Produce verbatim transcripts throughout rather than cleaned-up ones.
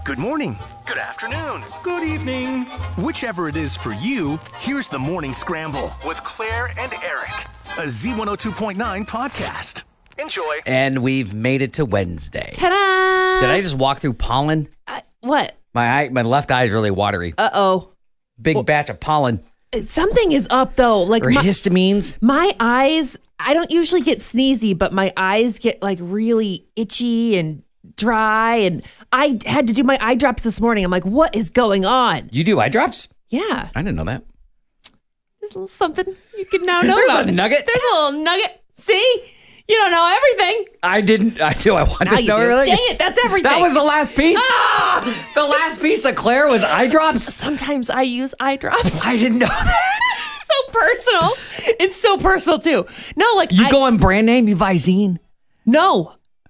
good morning, good afternoon, good evening. Whichever it is for you, here's the Morning Scramble with Claire and Eric, a Z one oh two point nine podcast. Enjoy. And we've made it to Wednesday. Ta-da! Did I just walk through pollen? I, what? My eye, my left eye is really watery. Uh-oh. Big well, batch of pollen. Something is up, though. Like or my, histamines. My eyes, I don't usually get sneezy, but my eyes get like really itchy and dry. And I had to do my eye drops this morning. I'm like, what is going on? You do eye drops? Yeah. I didn't know that. There's a little something you can now know There's about a it. nugget. There's a little nugget. See? You don't know everything. I didn't. I do. I want Now to you know do. everything. Dang it, that's everything. That was the last piece. Ah! The last piece of Claire was eye drops. Sometimes I use eye drops. I didn't know that. So personal. It's so personal too. No, like You I, go on brand name, you Visine. No,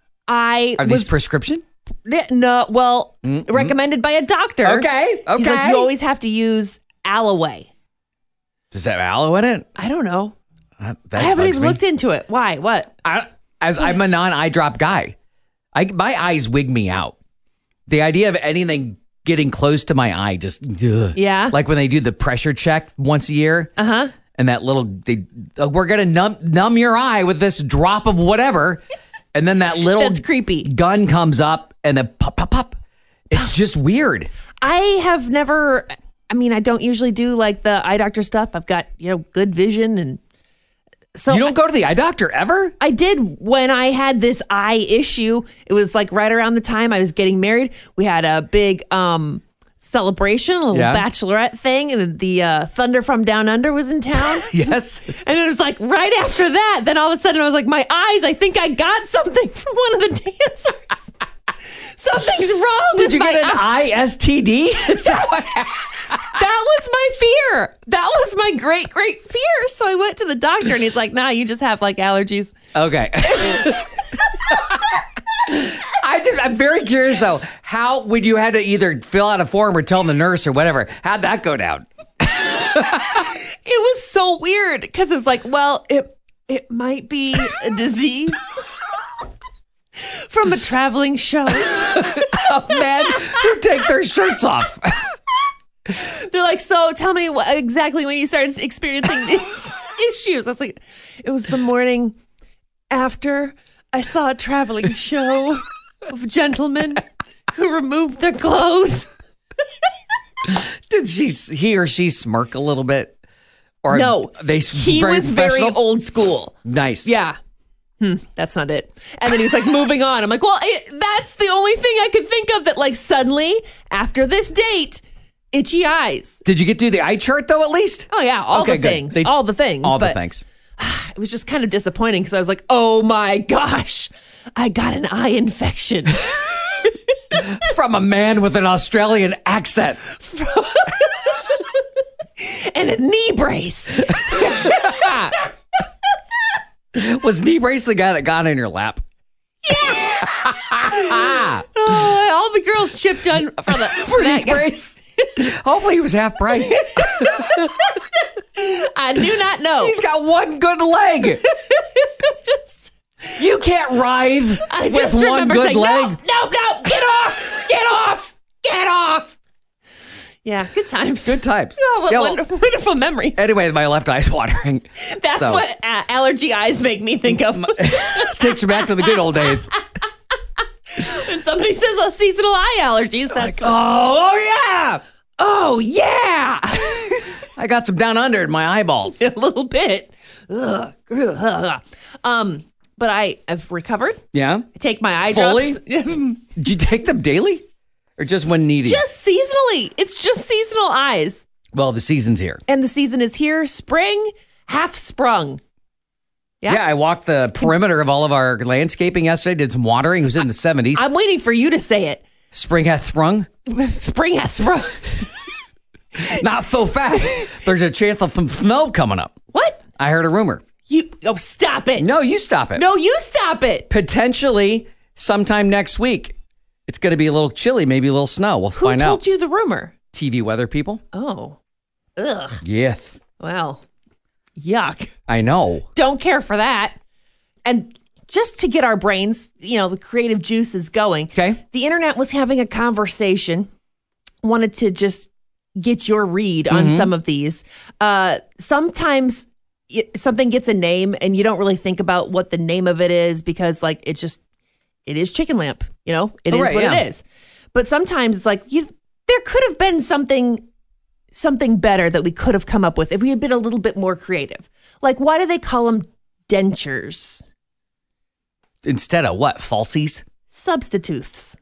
I Are was these prescription? no. Well, Mm-mm. recommended by a doctor. Okay, okay. He's like, you always have to use Aloe. Does that have aloe in it? I don't know. Uh, that I haven't bugs even me. looked into it. Why? What? I, as I'm a non-eye drop guy, I my eyes wig me out. The idea of anything getting close to my eye just ugh. Yeah. Like when they do the pressure check once a year. Uh huh. And that little, they, uh, we're going to numb, numb your eye with this drop of whatever. And then that little That's creepy. gun comes up and then pop, pop, pop. It's just weird. I have never. I mean, I don't usually do like the eye doctor stuff. I've got you know good vision, and so You don't go to the eye doctor ever? I did when I had this eye issue. It was like right around the time I was getting married. We had a big um, celebration, a little Yeah. bachelorette thing, and the uh, Thunder from Down Under was in town. Yes. And it was like right after that, then all of a sudden I was like, my eyes, I think I got something from one of the dancers. Something's wrong Did with you my get an eye. I S T D? Is that what That was my fear. That was my great, great fear. So I went to the doctor and he's like, nah, you just have like allergies. Okay. I did, I'm very curious though. How would you had to either fill out a form or tell the nurse or whatever? How'd that go down? It was so weird because it was like, well, it it might be a disease from a traveling show. Of men who take their shirts off. They're like, so tell me what, exactly when you started experiencing these issues. I was like, it was the morning after I saw a traveling show of gentlemen who removed their clothes. Did she, he or she smirk a little bit? Or No, they he very was very professional? old school. Nice. Yeah. Hmm, that's not it. And then he was like, moving on. I'm like, well, it, that's the only thing I could think of that, like, suddenly, after this date, itchy eyes. Did you get to do the eye chart though? At least. Oh, yeah. All Okay, the good. things. They- all the things. All the but things. It was just kind of disappointing because I was like, oh my gosh, I got an eye infection. From a man with an Australian accent. And a knee brace. Was knee brace the guy that got in your lap? Oh, all the girls chipped on for the For that knee guy. brace. Hopefully he was half price. I do not know. He's got one good leg. You can't writhe I with just one remember good saying, leg. no, no, no, get off, get off, get off. Yeah, good times. Good times. Oh, what Yeah, well, wonderful, wonderful memories. Anyway, my left eye's watering. That's so, what uh, allergy eyes make me think of. takes you back to the good old days. When somebody says oh, seasonal eye allergies, that's what, Oh, oh yeah. oh yeah, I got some down under in my eyeballs. a little bit. Ugh. Ugh. Um, but I have recovered. Yeah. I take my eye Fully? drops. Did you take them daily? Or just when needed? Just seasonally. It's just seasonal eyes. Well, the season's here. And the season is here. Spring hath sprung. Yeah. Yeah, I walked the perimeter of all of our landscaping yesterday, did some watering. It was in the seventies. I'm waiting for you to say it. Spring hath sprung. Spring hath sprung. Not so fast. There's a chance of some snow coming up. What? I heard a rumor. You, oh, stop it. No, you stop it. No, you stop it. Potentially sometime next week. It's going to be a little chilly, maybe a little snow. We'll Who find told out. you the rumor? T V weather people. Oh. Ugh. Yes. Well, yuck. I know. Don't care for that. And just to get our brains, you know, the creative juices going. Okay. The internet was having a conversation. Wanted to just get your read on Mm-hmm. some of these. Uh, sometimes it, something gets a name and you don't really think about what the name of it is because, like, it just it is chicken lamp. You know, it Oh, is right, what yeah. it is. But sometimes it's like you. There could have been something. Something better that we could have come up with if we had been a little bit more creative. Like, why do they call them dentures? Instead of what? Falsies? Substitutes.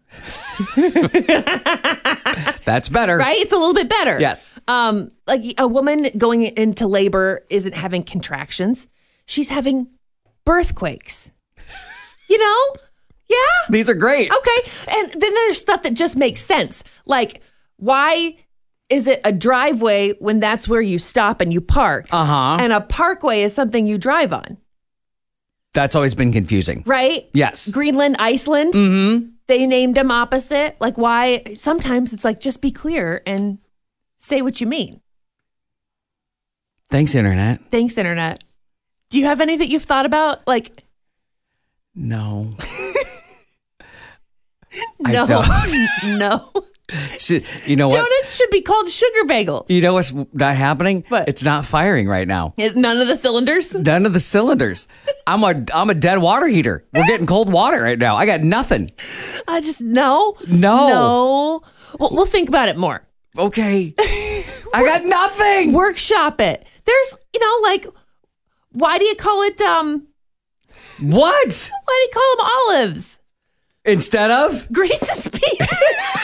That's better. Right? It's a little bit better. Yes. Um, like a woman going into labor isn't having contractions. She's having birthquakes. You know? Yeah. These are great. Okay. And then there's stuff that just makes sense. Like, why is it a driveway when that's where you stop and you park? Uh-huh. And a parkway is something you drive on, That's always been confusing. right? Yes. Greenland, Iceland, Mm-hmm. they named them opposite. Like, why? Sometimes it's like, just be clear and say what you mean. Thanks, Internet. Thanks, Internet. Do you have any that you've thought about? Like, No. no. I don't. No. Should- you know what? Donuts should be called sugar bagels. You know what's not happening? What? It's not firing right now. None of the cylinders? None of the cylinders. I'm a I'm a dead water heater. We're getting cold water right now. I got nothing. I just, no. No. No. Well, we'll think about it more. Okay. I got nothing. Workshop it. There's, you know, like, why do you call it, um, What? why do you call them olives? Instead of? Grease's Pieces.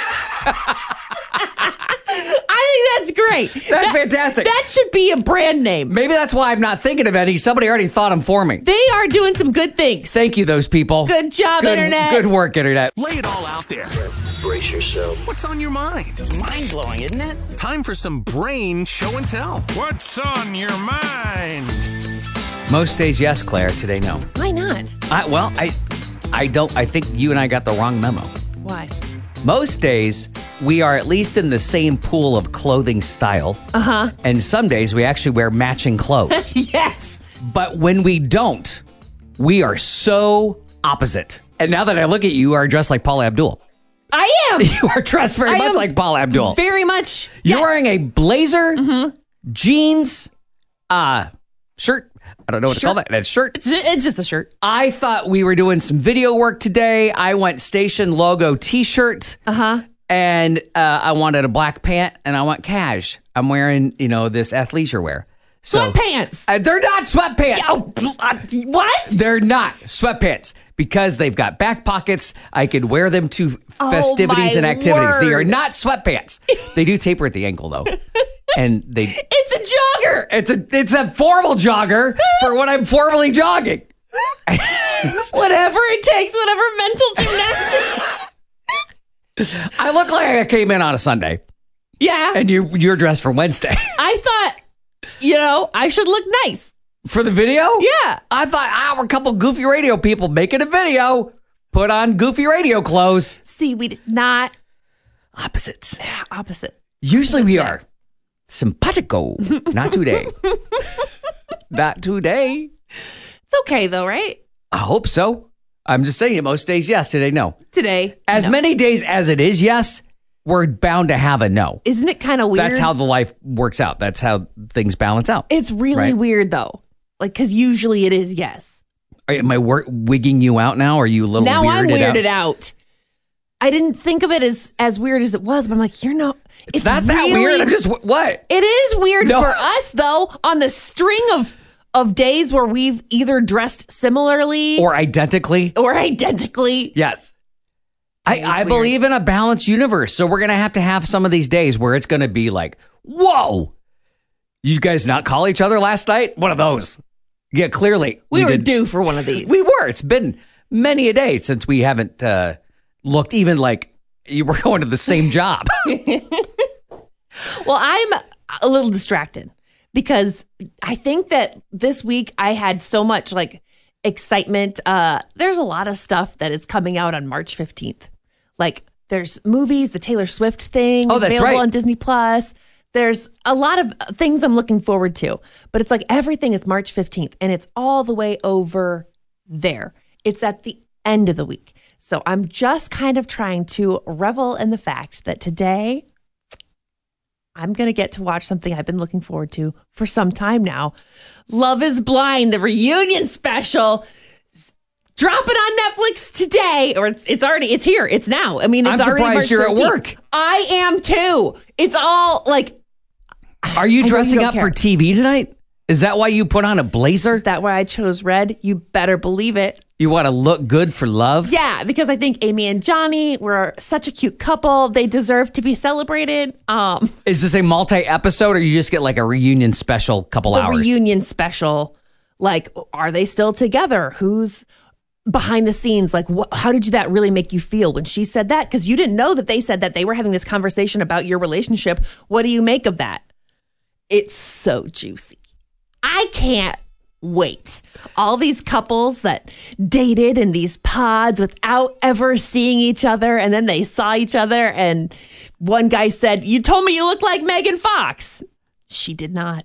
I think that's great. That's That- fantastic. That should be a brand name. Maybe that's why I'm not thinking of any. Somebody already thought them for me. They are doing some good things. Thank you, those people. Good job, Good, Internet. good work, Internet. Lay it all out there. Brace yourself. What's on your mind? It's mind-blowing, isn't it? Time for some brain show and tell. What's on your mind? Most days, yes, Claire. Today, no. Why not? I, well, I, I don't. I think you and I got the wrong memo. Why? Most days, we are at least in the same pool of clothing style. Uh huh. And some days, we actually wear matching clothes. Yes. But when we don't, we are so opposite. And now that I look at you, you are dressed like Paula Abdul. I am. You are dressed very I much am like Paula Abdul. Very much. You're yes. wearing a blazer, jeans, uh, shirt. I don't know what to Shirt. call that. That shirt. It's ju- it's just a shirt. I thought we were doing some video work today. I went station logo t-shirt. Uh-huh. And uh, I wanted a black pant and I want cash. I'm wearing, you know, this athleisure wear. So, Sweatpants. Uh, they're not sweatpants. Oh, uh, what? They're not sweatpants because they've got back pockets. I could wear them to Oh, festivities my and activities. They are word. not sweatpants. They do taper at the ankle though. And they It's a jogger. it's a it's a formal jogger for when I'm formally jogging. Whatever it takes, whatever mental gymnastics. I look like I came in on a Sunday Yeah. and you you're dressed for Wednesday. I thought, you know, I should look nice. For the video? Yeah. I thought, ah, we're a couple goofy radio people making a video. Put on goofy radio clothes. See, we did not. Opposites. Yeah, opposite. Usually we are simpatico. Not today. Not today. It's okay, though, right? I hope so. I'm just saying, most days, yes. Today, no. Today. As no. many days as it is, yes, we're bound to have a no. Isn't it kind of weird? That's how the life works out. That's how things balance out. It's really Right. weird, though. Like, because usually it is yes. Am I wor- wigging you out now? Or are you a little Now weirded I'm weirded out? out. I didn't think of it as as weird as it was, but I'm like, you're not. It's, not that really- weird. I'm just, what? It is weird No. for us, though, on the string of of days where we've either dressed similarly Or identically? or identically. Yes. I, is I weird. believe in a balanced universe. So we're going to have to have some of these days where it's going to be like, whoa, you guys not call each other last night? One of those. Yeah, clearly. We, were did- due for one of these. We were. It's been many a day since we haven't uh, looked even like you were going to the same job. Well, I'm a little distracted because I think that this week I had so much like excitement. Uh, there's a lot of stuff that is coming out on March fifteenth. Like there's movies, the Taylor Swift thing Oh, is that's available right. on Disney Plus. There's a lot of things I'm looking forward to, but it's like everything is March fifteenth and it's all the way over there. It's at the end of the week. So I'm just kind of trying to revel in the fact that today I'm going to get to watch something I've been looking forward to for some time now. Love is Blind, the reunion special. Dropping on Netflix today, or it's it's already, it's here. It's now. I mean, it's I'm already surprised March you're at thirteenth. work. I am too. It's all like, Are you I know dressing you don't up care. for T V tonight? Is that why you put on a blazer? Is that why I chose red? You better believe it. You want to look good for love? Yeah, because I think Amy and Johnny were such a cute couple. They deserve to be celebrated. Um, Is this a multi-episode, or you just get like a reunion special couple the hours? reunion special, like, are they still together? Who's behind the scenes? Like, wh- how did that really make you feel when she said that? Because you didn't know that they said that they were having this conversation about your relationship. What do you make of that? It's so juicy. I can't wait. All these couples that dated in these pods without ever seeing each other, and then they saw each other, and one guy said, "You told me you look like Megan Fox." She did not.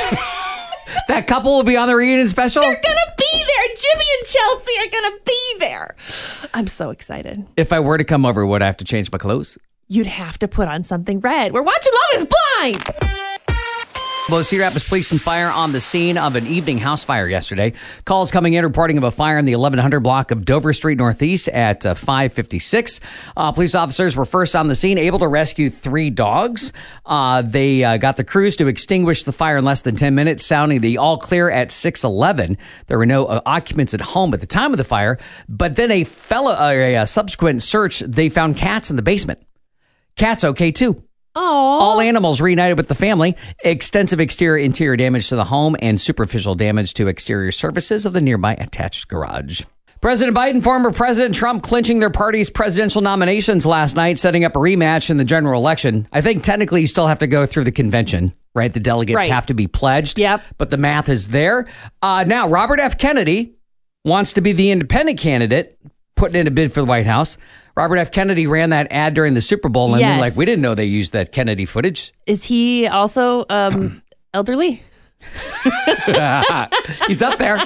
That couple will be on the reunion special? They're gonna be there. Jimmy and Chelsea are gonna be there. I'm so excited. If I were to come over, would I have to change my clothes? You'd have to put on something red. We're watching Love is Blind. Well, Cedar Rapids Police and Fire on the scene of an evening house fire yesterday. Calls coming in reporting of a fire in the eleven hundred block of Dover Street Northeast at uh, five fifty-six. Uh, police officers were first on the scene, able to rescue three dogs. Uh, they uh, got the crews to extinguish the fire in less than ten minutes, sounding the all clear at six eleven. There were no uh, occupants at home at the time of the fire, but then a fellow, uh, a, a subsequent search, they found cats in the basement. Cats okay too. Oh, All animals reunited with the family. Extensive exterior interior damage to the home and superficial damage to exterior surfaces of the nearby attached garage. President Biden, former President Trump clinching their party's presidential nominations last night, setting up a rematch in the general election. I think technically you still have to go through the convention, right? The delegates Right. have to be pledged. Yep. But the math is there. Uh, now, Robert F. Kennedy wants to be the independent candidate, putting in a bid for the White House. Robert F. Kennedy ran that ad during the Super Bowl, and Yes. they're like, we didn't know they used that Kennedy footage. is he also um, elderly? He's up there.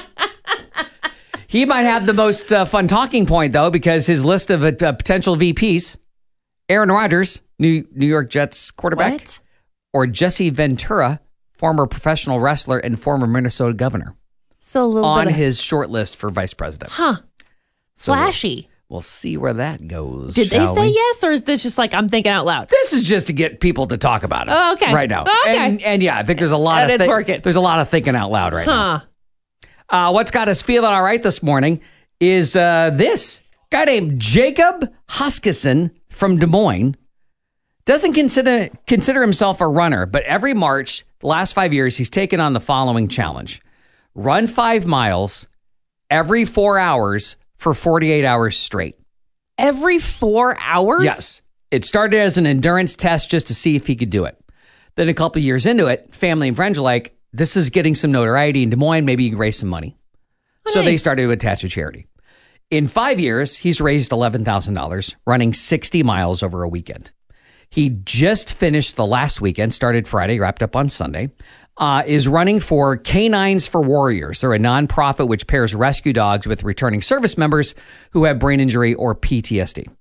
He might have the most uh, fun talking point, though, because his list of uh, potential V Ps, Aaron Rodgers, New, New York Jets quarterback, What? or Jesse Ventura, former professional wrestler and former Minnesota governor, So a little on bit of, his short list for vice president. huh? So we'll- Flashy. We'll see where that goes. Did they shall say we? yes, or is this just like I'm thinking out loud? This is just to get people to talk about it. Oh, okay. Right now. Oh, okay. And, and yeah, I think there's a lot And of it's working. There's a lot of thinking out loud right Huh? now. Uh, what's got us feeling all right this morning is uh, this guy named Jacob Huskisson from Des Moines. Doesn't consider consider himself a runner, but every March, the last five years, he's taken on the following challenge: run five miles every four hours for forty-eight hours straight. Every four hours? Yes. It started as an endurance test just to see if he could do it. Then a couple of years into it, family and friends are like, this is getting some notoriety in Des Moines. Maybe you can raise some money. So they nice. started to attach a charity. In five years, he's raised eleven thousand dollars, running sixty miles over a weekend. He just finished the last weekend, started Friday, wrapped up on Sunday, uh, is running for Canines for Warriors. They're a nonprofit which pairs rescue dogs with returning service members who have brain injury or P T S D.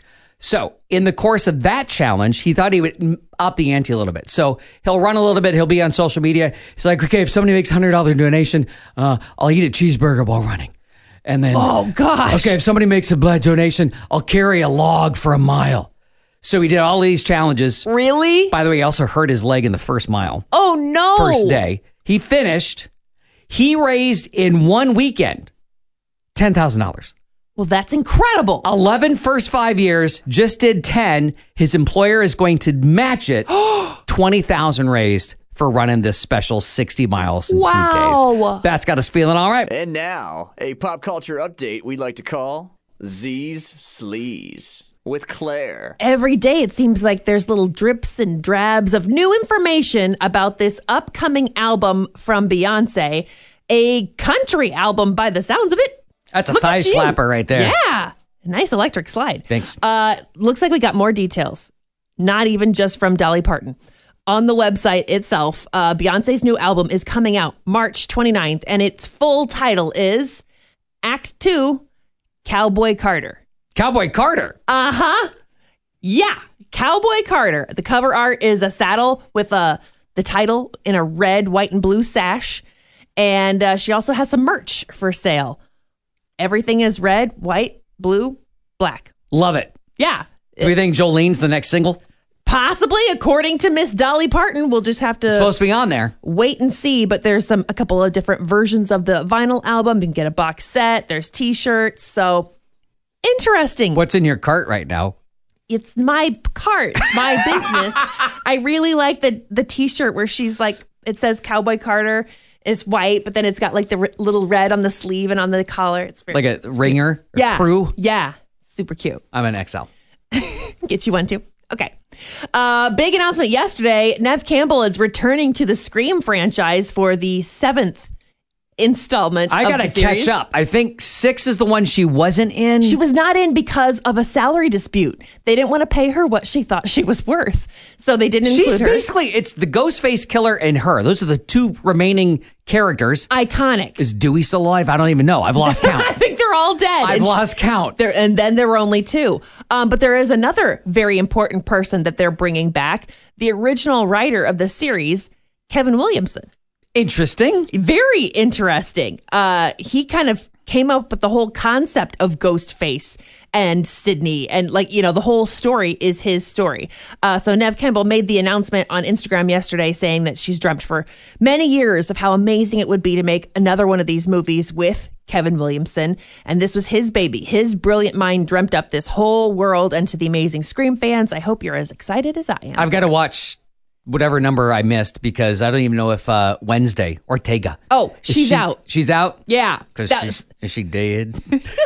So in the course of that challenge, he thought he would up the ante a little bit. So he'll run a little bit. He'll be on social media. He's like, okay, if somebody makes a one hundred dollars donation, uh, I'll eat a cheeseburger while running. And then, Oh gosh. okay, if somebody makes a blood donation, I'll carry a log for a mile. So he did all these challenges. Really? By the way, he also hurt his leg in the first mile, Oh no. first day. He finished. He raised in one weekend ten thousand dollars. Well, that's incredible. eleven first five years, just did ten. His employer is going to match it. twenty thousand raised for running this special sixty miles in two Wow. days. That's got us feeling all right. And now, a pop culture update we'd like to call Z's Sleaze with Claire. Every day it seems like there's little drips and drabs of new information about this upcoming album from Beyonce, a country album by the sounds of it. That's a Look thigh at you. slapper right there. Yeah. Nice electric slide. Thanks. Uh, looks like we got more details, not even just from Dolly Parton. On the website itself, uh, Beyonce's new album is coming out March twenty-ninth, and its full title is Act Two, Cowboy Carter. Cowboy Carter. Uh-huh. Yeah. Cowboy Carter. The cover art is a saddle with a, the title in a red, white, and blue sash. And uh, she also has some merch for sale. Everything is red, white, blue, black. Love it. Yeah. Do we think Jolene's the next single? Possibly, according to Miss Dolly Parton. We'll just have to It's supposed to be on there. wait and see. But there's some a couple of different versions of the vinyl album. You can get a box set. There's T-shirts. So interesting. What's in your cart right now? It's my cart. It's my business. I really like the the T-shirt where she's like, it says Cowboy Carter. It's white, but then it's got like the r- little red on the sleeve and on the collar. It's very, Like a ringer? Or yeah, crew? Yeah, super cute. I'm an X L. Get you one too. Okay. Uh, big announcement yesterday. Neve Campbell is returning to the Scream franchise for the seventh installment. I of gotta the series. catch up. I think six is the one she wasn't in. She was not in because of a salary dispute. They didn't want to pay her what she thought she was worth, so they didn't include She's her. basically, it's the Ghostface Killer and her. Those are the two remaining characters. Iconic. Is Dewey still alive? I don't even know. I've lost count. I think they're all dead. I've And she- lost count. There, and then there were only two. Um, but there is another very important person that they're bringing back. The original writer of the series, Kevin Williamson. Interesting. Very interesting. Uh, he kind of came up with the whole concept of Ghostface and Sydney. And like, you know, the whole story is his story. Uh, so Neve Campbell made the announcement on Instagram yesterday saying that she's dreamt for many years of how amazing it would be to make another one of these movies with Kevin Williamson. And this was his baby. His brilliant mind dreamt up this whole world. And to the amazing Scream fans, I hope you're as excited as I am. I've got to watch whatever number I missed because I don't even know if uh, Wednesday, Ortega. Oh, Is she's she- out. She's out? Yeah. Because That she's, was- is she dead?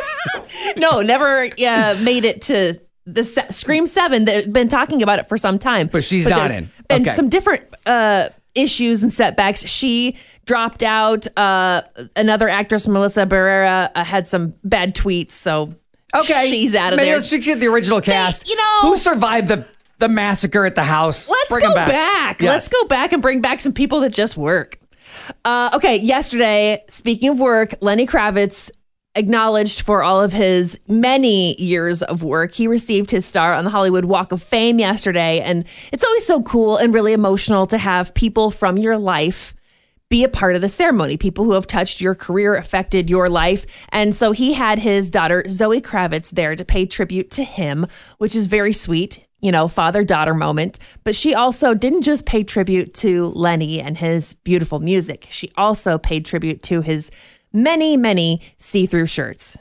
no, never uh, made it to the se- Scream seven. They've been talking about it for some time. But she's not there's in. been Okay. some different uh, issues and setbacks. She dropped out. Uh, another actress, Melissa Barrera, uh, had some bad tweets. So Okay. she's out of Maybe there. let's just get the original cast. you know- Who survived the, the massacre at the house? Let's Bring 'em go back. Yes. Let's go back and bring back some people that just work. Uh, okay, yesterday, speaking of work, Lenny Kravitz acknowledged for all of his many years of work. He received his star on the Hollywood Walk of Fame yesterday, and it's always so cool and really emotional to have people from your life be a part of the ceremony, people who have touched your career, affected your life. And so he had his daughter, Zoe Kravitz, there to pay tribute to him, which is very sweet, you know, father-daughter moment. But she also didn't just pay tribute to Lenny and his beautiful music. She also paid tribute to his many, many see-through shirts.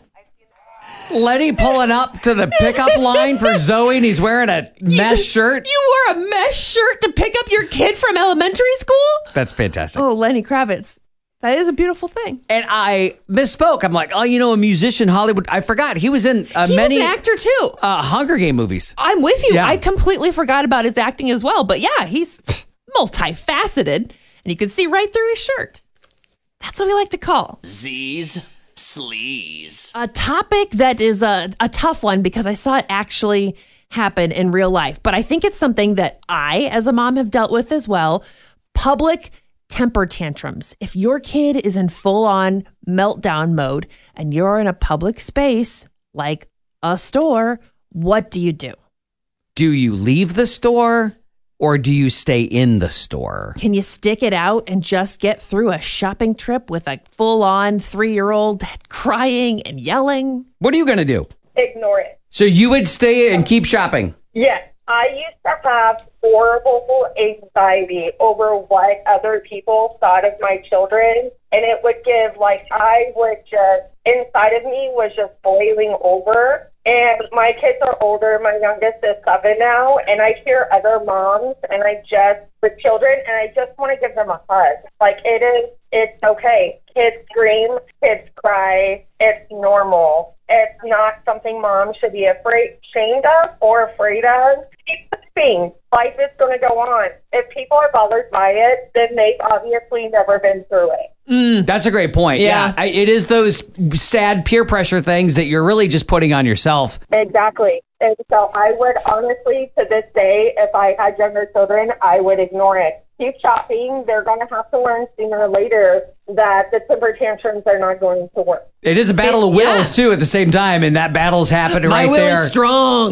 Lenny pulling up to the pickup line for Zoe and he's wearing a mesh shirt. You wore a mesh shirt to pick up your kid from elementary school? That's fantastic. Oh, Lenny Kravitz. That is a beautiful thing. And I misspoke. I'm like, oh, you know, a musician, Hollywood. I forgot. He was in uh, He many was an actor too. uh, Hunger Game movies. I'm with you. Yeah. I completely forgot about his acting as well. But yeah, he's multifaceted. And you can see right through his shirt. That's what we like to call Z's Sleaze. a topic that is a, a tough one because I saw it actually happen in real life. But I think it's something that I, as a mom, have dealt with as well. Public temper tantrums. If your kid is in full-on meltdown mode and you're in a public space like a store, what do you do? Do you leave the store or do you stay in the store? Can you stick it out and just get through a shopping trip with a full-on three-year-old crying and yelling? What are you going to do? Ignore it. So you would stay and keep shopping? Yes. I used to have horrible anxiety over what other people thought of my children. And it would give, like, I would just, inside of me was just boiling over. And my kids are older. My youngest is seven now. And I hear other moms and I just, with children, and I just want to give them a hug. Like, it is, it's okay. Kids scream, kids cry. It's normal. It's not something moms should be afraid, ashamed of or afraid of. Keep moving. Life is going to go on. If people are bothered by it, then they've obviously never been through it. Mm, that's a great point. Yeah. Yeah. I, it is those sad peer pressure things that you're really just putting on yourself. Exactly. And so I would honestly, to this day, if I had younger children, I would ignore it. keep shopping, they're going to have to learn sooner or later that the temper tantrums are not going to work. It is a battle of wills, yeah. too, at the same time, and that battle's happening My right will there. is strong.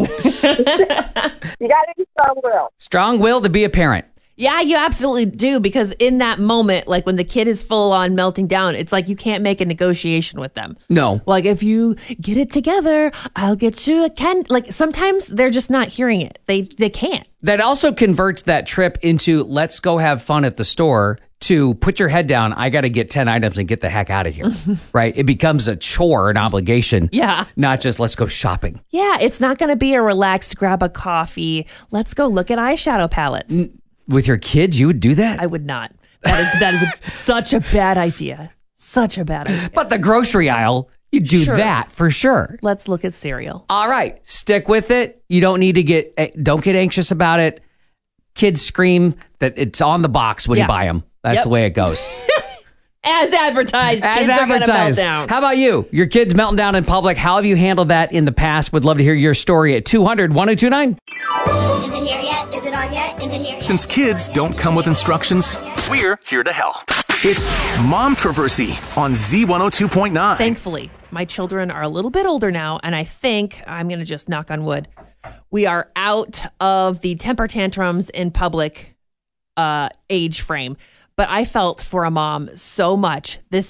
You got to be strong will. Strong will to be a parent. Yeah, you absolutely do, because in that moment, like when the kid is full on melting down, it's like you can't make a negotiation with them. No. Like, if you get it together, I'll get you a can. Like, sometimes they're just not hearing it. They they can't. That also converts that trip into let's go have fun at the store to put your head down. I got to get ten items and get the heck out of here. Right? It becomes a chore, an obligation. Yeah. Not just let's go shopping. Yeah, it's not going to be a relaxed grab a coffee. Let's go look at eyeshadow palettes. With your kids, you would do that? I would not. That is that is a, such a bad idea. Such a bad idea. But the grocery aisle, you do Sure. that for sure. Let's look at cereal. All right, stick with it. You don't need to get, don't get anxious about it. Kids scream that it's on the box when Yeah. you buy them. That's Yep. the way it goes. As advertised, As kids are going to melt advertised. down. How about you? Your kids melting down in public. How have you handled that in the past? Would love to hear your story at two hundred, one oh two nine. Is it here yet? Is it on yet? Is it here yet? Since kids don't come with instructions, we're here to help. It's Momtroversy on Z one oh two point nine. Thankfully, my children are a little bit older now, and I think I'm going to just knock on wood. We are out of the temper tantrums in public uh, age frame. But I felt for a mom so much this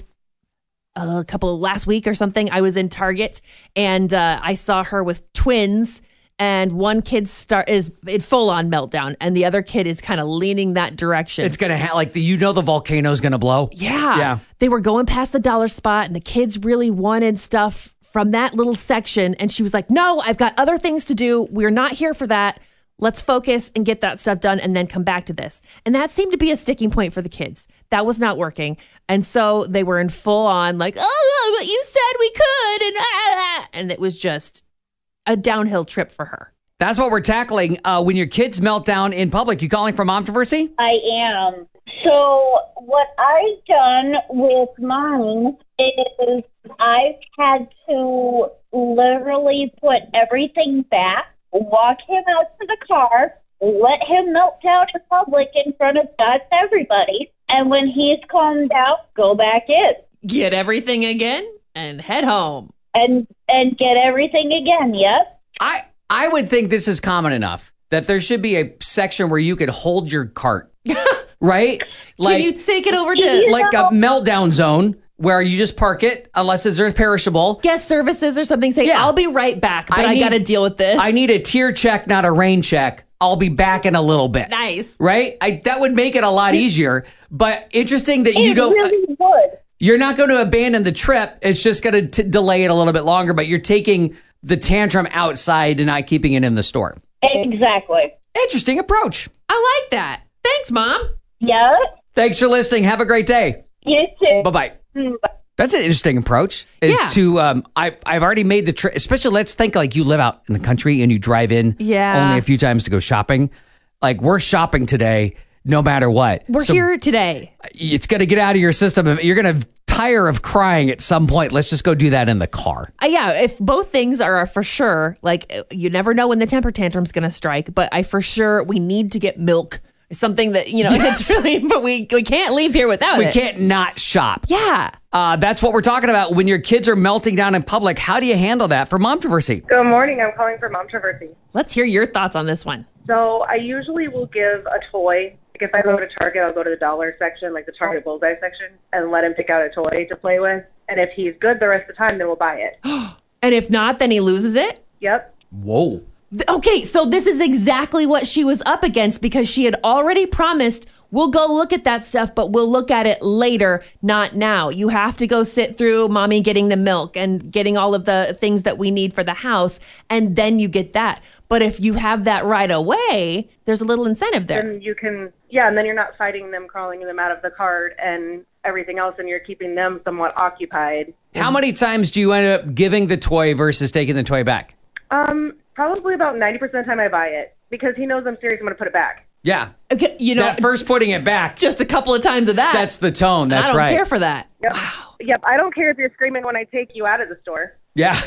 a couple last week or something. I was in Target and uh, I saw her with twins, and one kid start is in full on meltdown, and the other kid is kind of leaning that direction. It's going to have, like, the, you know, the volcano's going to blow. Yeah. Yeah. They were going past the dollar spot, and the kids really wanted stuff from that little section. And she was like, no, I've got other things to do. We're not here for that. Let's focus and get that stuff done and then come back to this. And that seemed to be a sticking point for the kids. That was not working. And so they were in full on like, oh, but you said we could. And, ah, and it was just a downhill trip for her. That's what we're tackling. Uh, when your kids melt down in public, you calling for Momtroversy? I am. So what I've done with mine is I've had to literally put everything back, walk him out to the car, let him melt down in public in front of us, everybody, and when he's calmed down, go back in. Get everything again and head home. And and get everything again, yep. I, I would think this is common enough that there should be a section where you could hold your cart, right? Like, Can you take it over to like a meltdown zone where you just park it unless it's earth perishable. guest services or something? Say, Yeah. I'll be right back, but I, need- got to deal with this. I need a tier check, not a rain check. I'll be back in a little bit. Nice. Right? I, that would make it a lot easier. But interesting that you It don't. really would. You're not going to abandon the trip. It's just going to delay it a little bit longer. But you're taking the tantrum outside and not keeping it in the store. Exactly. Interesting approach. I like that. Thanks, Mom. Yep. Thanks for listening. Have a great day. You too. Bye bye. Mm, bye. That's an interesting approach. Is Yeah. to um, I I've already made the trip. Especially, let's think like you live out in the country and you drive in Yeah. only a few times to go shopping. Like we're shopping today, no matter what. We're So here today. It's going to get out of your system. You're going to tire of crying at some point. Let's just go do that in the car. Uh, yeah, if both things are for sure, like uh, you never know when the temper tantrum's going to strike, but I for sure we need to get milk. Something that, you know, it's really, but we we can't leave here without We it. can't not shop. Yeah. Uh, that's what we're talking about. When your kids are melting down in public, how do you handle that for Momtroversy? Good morning. I'm calling for Momtroversy. Let's hear your thoughts on this one. So I usually will give a toy. Like if I go to Target, I'll go to the dollar section, like the Target Bullseye section, and let him pick out a toy to play with. And if he's good the rest of the time, then we'll buy it. And if not, then he loses it? Yep. Whoa. Th- Okay, so this is exactly what she was up against because she had already promised, we'll go look at that stuff, but we'll look at it later, not now. You have to go sit through mommy getting the milk and getting all of the things that we need for the house, and then you get that. But if you have that right away, there's a little incentive there. Then you can, yeah, and then you're not fighting them, crawling them out of the cart and everything else, and you're keeping them somewhat occupied. How many times do you end up giving the toy versus taking the toy back? Um, probably about ninety percent of the time I buy it because he knows I'm serious. I'm going to put it back. Yeah. Okay, you know, That first putting it back just a couple of times of that sets the tone. That's I don't right. care for that. Yep. Wow. Yep. I don't care if you're screaming when I take you out of the store. Yeah.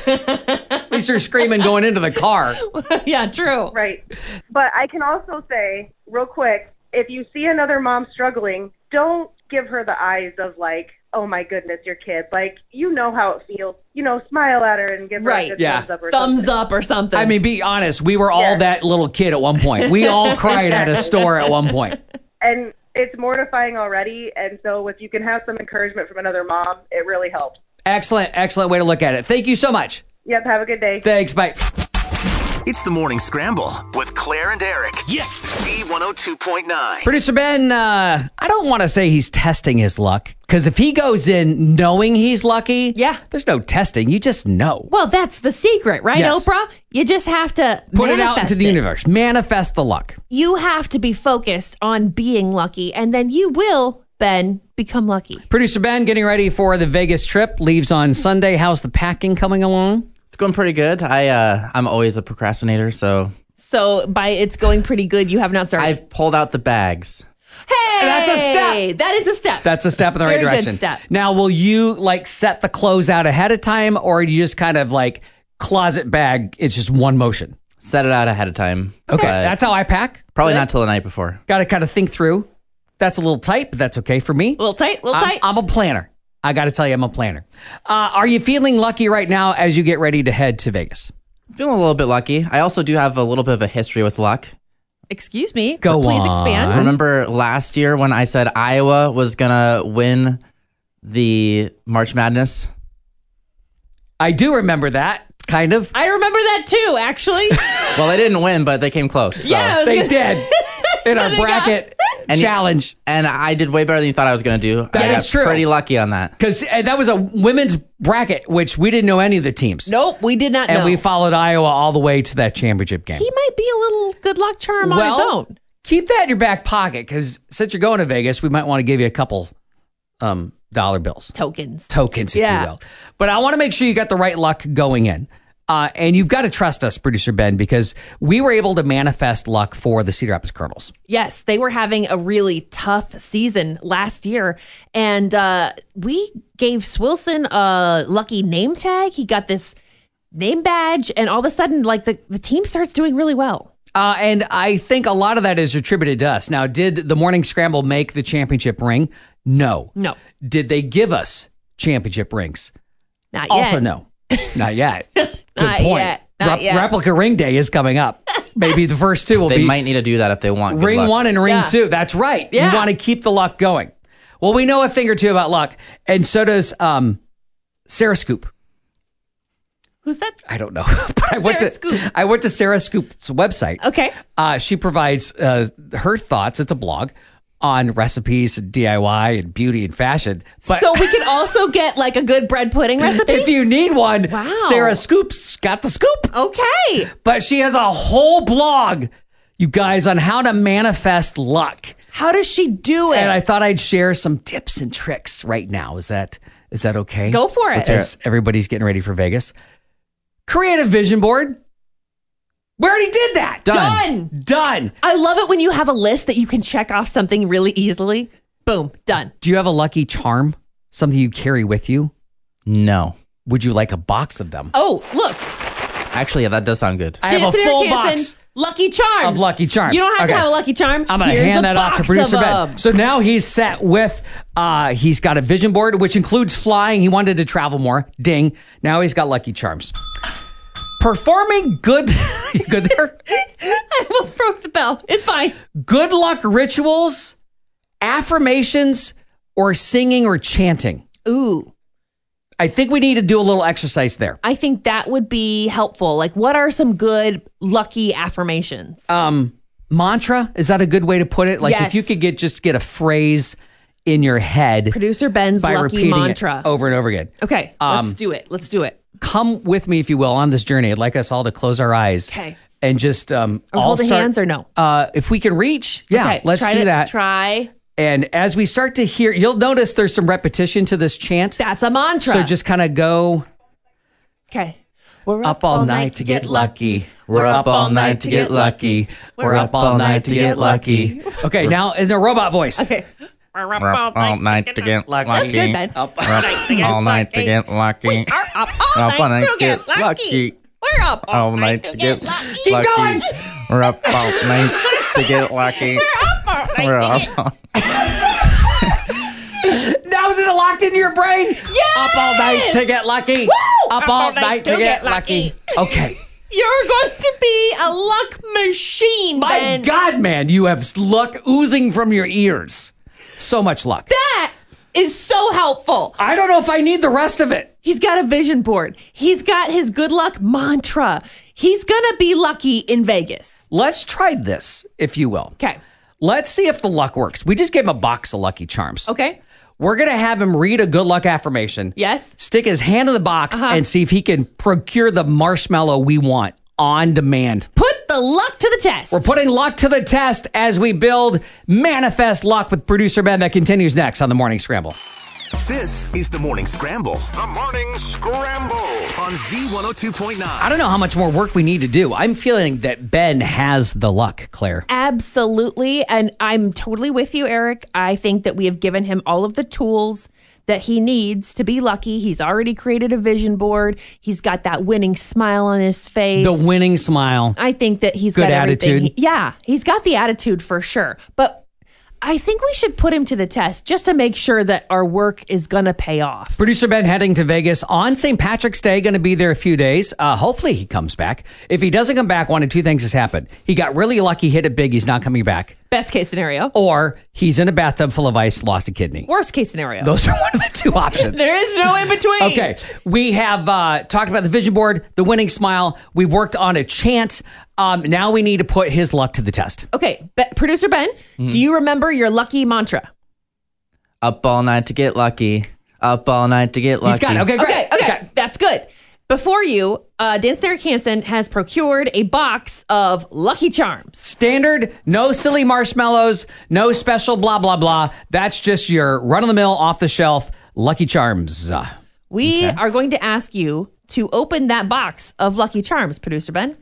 At least you're screaming going into the car. Yeah, true. Right. But I can also say real quick, if you see another mom struggling, don't give her the eyes of like, oh my goodness, your kid. Like, you know how it feels. You know, smile at her and give her right. a good yeah. thumbs up or thumbs something. up or something. I mean, be honest. We were all Yeah. that little kid at one point. We all cried at a store at one point. And it's mortifying already. And so if you can have some encouragement from another mom, it really helps. Excellent, excellent way to look at it. Thank you so much. Yep, have a good day. Thanks. Bye. It's the Morning Scramble with Claire and Eric. Yes. Z one oh two point nine. Producer Ben, uh, I don't want to say he's testing his luck, because if he goes in knowing he's lucky, Yeah. there's no testing. You just know. well, that's the secret, right, Yes. Oprah? You just have to Put it out manifest into the it. universe. Manifest the luck. You have to be focused on being lucky, and then you will, Ben, become lucky. Producer Ben getting ready for the Vegas trip. Leaves on Sunday. How's the packing coming along? It's going pretty good. I uh, I'm always a procrastinator, so So by it's going pretty good, you have not started. I've pulled out the bags. hey, That's a step. That is a step. That's a step in the right Very good direction. step. Now, will you like set the clothes out ahead of time, or do you just kind of like closet bag? It's just one motion. Set it out ahead of time. Okay, But that's how I pack. probably Good. not till the night before. Got to kind of think through. That's a little tight, but that's okay for me. A little tight, a little I'm, tight. I'm a planner. I got to tell you, I'm a planner. Uh, are you feeling lucky right now as you get ready to head to Vegas? Feeling a little bit lucky. I also do have a little bit of a history with luck. Excuse me. Go Please on. expand. Remember last year when I said Iowa was gonna win the March Madness? I do remember that, kind of. I remember that too, actually. Well, they didn't win, but they came close. so. Yeah, I was They gonna- did in our They got- bracket And you- challenge. And I did way better than you thought I was gonna do. That I is got true. pretty lucky on that. Because that was a women's bracket, which we didn't know any of the teams. Nope, we did not And know. we followed Iowa all the way to that championship game. he might be a little good luck charm on well, his own. keep that in your back pocket, because since you're going to Vegas, we might want to give you a couple um, dollar bills. Tokens. Tokens, if Yeah. you will. But I want to make sure you got the right luck going in. Uh, and you've got to trust us, Producer Ben, because we were able to manifest luck for the Cedar Rapids Colonels. Yes, they were having a really tough season last year. And uh, we gave Swilson a lucky name tag. He got this name badge, and all of a sudden, like the, the team starts doing really well. Uh, and I think a lot of that is attributed to us. Now, did the Morning Scramble make the championship ring? No. No. Did they give us championship rings? Not yet. Also, no. Not yet. Good Not point. yet. Not Rep- yet. Replica ring day is coming up. Maybe the first two will They be might need to do that if they want good ring luck. one and ring Yeah. two. That's right. Yeah. You want to keep the luck going. Well, we know a thing or two about luck, and so does um, Sarah Scoop. Who's that? I don't know. But I went Sarah to Scoop. I went to Sarah Scoop's website. Okay. Uh, she provides uh, her thoughts. It's a blog on recipes and D I Y and beauty and fashion. But So we can also get like a good bread pudding recipe? if you need one, Wow. Sarah Scoop's got the scoop. Okay. But she has a whole blog, you guys, on how to manifest luck. How does she do it? And I thought I'd share some tips and tricks right now. Is that is that okay? Go for it. Let's hear it. Everybody's getting ready for Vegas. Create a vision board. We already did that. Done. Done. I love it when you have a list that you can check off something really easily. Boom, done. Do you have a lucky charm? Something you carry with you? No. Would you like a box of them? Oh, look. Actually, yeah, that does sound good. I have a Dancing full Eric Hansen, box Lucky Charms. of Lucky Charms. You don't have Okay. to have a Lucky Charm. I'm going to Here's hand a that off to box producer of Ben. them. So now he's set with, uh, he's got a vision board, which includes flying. He wanted to travel more. Ding. Now he's got Lucky Charms. Performing good, you good there? I almost broke the bell. It's fine. Good luck rituals, affirmations, or singing or chanting. Ooh, I think we need to do a little exercise there. I think that would be helpful. Like, what are some good lucky affirmations? Um, mantra, is that a good way to put it? Like Yes. if you could get just get a phrase in your head Producer Ben's by lucky repeating mantra. it over and over again. Okay, Um, let's do it. Let's do it. Come with me, if you will, on this journey. I'd like us all to close our eyes. Okay. And just um, Or all holding start, hands or no? Uh, if we can reach, yeah, Okay, let's try do to- that. Try. And as we start to hear, you'll notice there's some repetition to this chant. That's a mantra. So just kind of go Okay. We're up all night to get lucky. We're up all night to get lucky. We're up all night to get lucky. Okay, now in a robot voice. Okay. We're up all night to get lucky. That's good, Ben. Up We're up all night to get lucky. Are up all Up all night night to get lucky. We're up All night to get lucky. lucky. We're up all night to get lucky. We're up all We're up. Now is it locked into your brain? Yes! Up all night to get lucky. Woo! Up, all night to get, lucky. Okay. You're going to be a luck machine, My Ben. God, man, you have luck oozing from your ears. So much luck. That is so helpful. I don't know if I need the rest of it. He's got a vision board. He's got his good luck mantra. He's going to be lucky in Vegas. Let's try this, if you will. Okay. Let's see if the luck works. We just gave him a box of Lucky Charms. Okay. We're going to have him read a good luck affirmation. Yes. Stick his hand in the box Uh-huh. and see if he can procure the marshmallow we want on demand. Put the luck to the test. We're putting luck to the test as we build Manifest Luck with producer Ben. That continues next on the Morning Scramble. This is the Morning Scramble The Morning Scramble. on Z one oh two point nine. I don't know how much more work we need to do. I'm feeling that Ben has the luck, Claire. Absolutely. And I'm totally with you, Eric. I think that we have given him all of the tools that he needs to be lucky. He's already created a vision board. He's got that winning smile on his face. The winning smile. I think that he's Good got everything. attitude. He- yeah, he's got the attitude for sure. But I think we should put him to the test just to make sure that our work is going to pay off. Producer Ben heading to Vegas on Saint Patrick's Day, going to be there a few days. Uh, hopefully he comes back. If he doesn't come back, one of two things has happened. He got really lucky, hit it big, he's not coming back. Best case scenario. Or he's in a bathtub full of ice, lost a kidney. Worst case scenario. Those are one of the two options. There is no in between. Okay, we have uh, talked about the vision board, the winning smile. We worked on a chant. Um, now we need to put his luck to the test. Okay, Be- Producer Ben, Mm-hmm. do you remember your lucky mantra? Up all night to get lucky. Up all night to get lucky. He's got it. Okay, great. Okay, okay, that's good. Before you, uh, Dance Derek Hansen has procured a box of Lucky Charms. Standard, no silly marshmallows, no special blah, blah, blah. That's just your run-of-the-mill, off-the-shelf Lucky Charms. Uh, We Okay. are going to ask you to open that box of Lucky Charms, Producer Ben.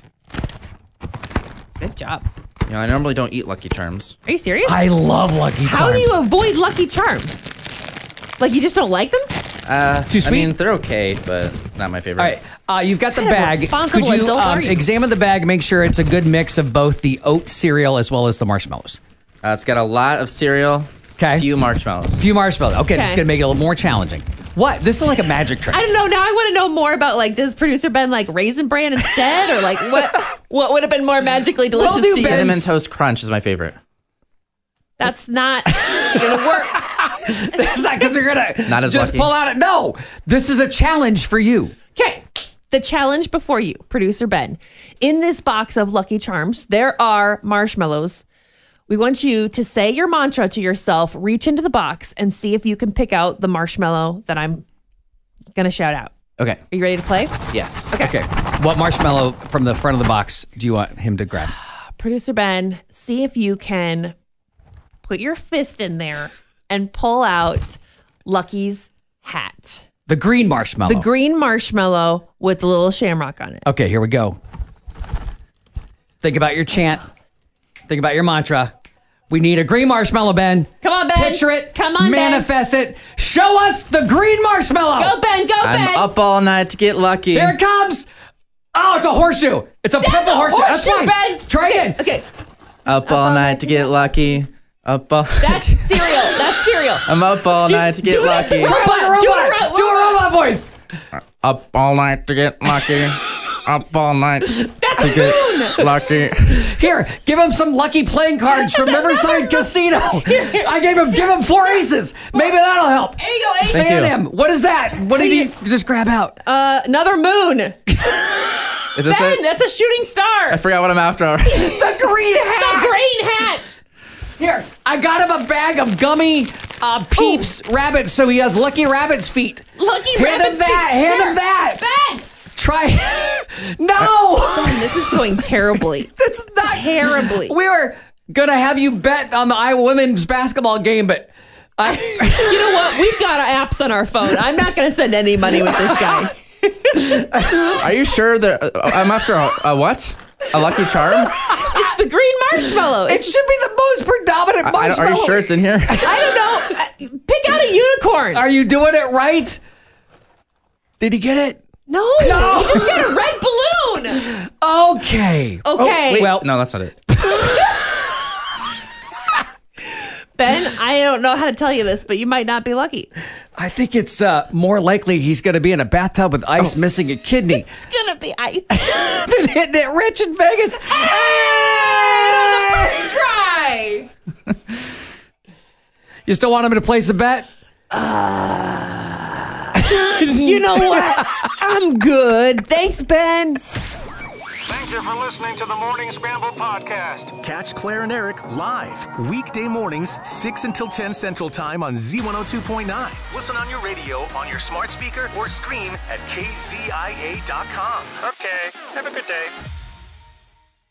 Good job. You know, I normally don't eat Lucky Charms. Are you serious? I love Lucky Charms. How do you avoid Lucky Charms? Like, you just don't like them? Uh, Too I sweet? mean, they're okay, but not my favorite. All right, uh, you've got the What kind of bag. responsible Could you, adult um, are you? examine the bag, make sure it's a good mix of both the oat cereal as well as the marshmallows? Uh, it's got a lot of cereal, Okay. few marshmallows. Few marshmallows. Okay, this is Okay. going to make it a little more challenging. What? This is like a magic trick. I don't know. Now I want to know more about, like, does Producer Ben like Raisin Bran instead? Or, like, what What would have been more magically delicious We'll do to you? Ben's- Cinnamon Toast Crunch is my favorite. That's not going to work. It's not because you're going to Not as just lucky. pull out it. No, this is a challenge for you. Okay. The challenge before you, Producer Ben. In this box of Lucky Charms, there are marshmallows. We want you to say your mantra to yourself, reach into the box, and see if you can pick out the marshmallow that I'm going to shout out. Okay. Are you ready to play? Yes. Okay. Okay. What marshmallow from the front of the box do you want him to grab? Producer Ben, see if you can put your fist in there and pull out Lucky's hat. The green marshmallow. The green marshmallow with the little shamrock on it. Okay, here we go. Think about your chant. Think about your mantra. We need a green marshmallow, Ben. Come on, Ben. Picture it. Come on, Ben. Manifest it. Show us the green marshmallow. Go, Ben. Go, I'm Ben. up all night to get lucky. Here it comes. Oh, it's a horseshoe. It's a That's purple a horseshoe. That's horseshoe, fine. Ben. Try okay, again. Okay. Up all night to get lucky. Up all. That's cereal. That's cereal. I'm up all Do- night to get do it. lucky. Try like a robot. Do a ro- Do a robot voice. Up all night to get lucky. Up all night That's to a get moon. lucky. Here, give him some lucky playing cards from Riverside Casino. I gave him, give him four aces. Maybe that'll help. There you go. Ace. Thank Fan you. him. What is that? What did he just grab out? Uh, another moon. Is this Ben, it? that's a shooting star. I forgot what I'm after. The green The hat. green hat. Here, I got him a bag of gummy uh, Peeps rabbits, so he has Lucky Rabbit's feet. Lucky Hand rabbit's him that. feet. Hand Here. him that. Ben. Try. No. Ben, this is going terribly. This is not Terribly. We were gonna have you bet on the Iowa women's basketball game, but I. You know what? We've got apps on our phone. I'm not going to send any money with this guy. Are you sure that uh, I'm after a, a what? A Lucky Charm? It's the green marshmallow. It It's, should be the most predominant I- I don't- marshmallow. are you sure it's in here? I don't know. Pick out a unicorn. Are you doing it right? Did he get it? no. No. You just got a red balloon. Okay. Okay. Wait, Well- no, that's not it. Ben, I don't know how to tell you this, but you might not be lucky. I think it's uh, more likely he's going to be in a bathtub with ice, missing a kidney. It's going to be ice. than hitting it rich in Vegas. Hey, on the first try. You still want him to place a bet? Uh, you know what? I'm good. Thanks, Ben. Thank you for listening to the Morning Scramble podcast. Catch Claire and Eric live weekday mornings, six until ten Central Time on Z one oh two point nine. Listen on your radio, on your smart speaker, or stream at K Z I A dot com. Okay, have a good day.